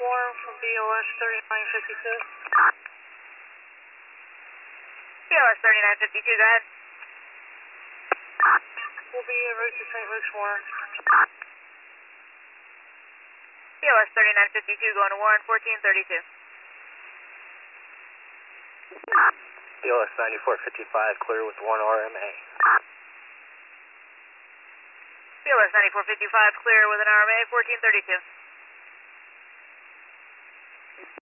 Warren from BOS 3952. BOS 3952, go ahead. We'll be en route to St. Luke's, Warren. BOS 3952 going to Warren 1432. BOS 9455 clear with 1 RMA. BOS 9455 clear with an RMA 1432.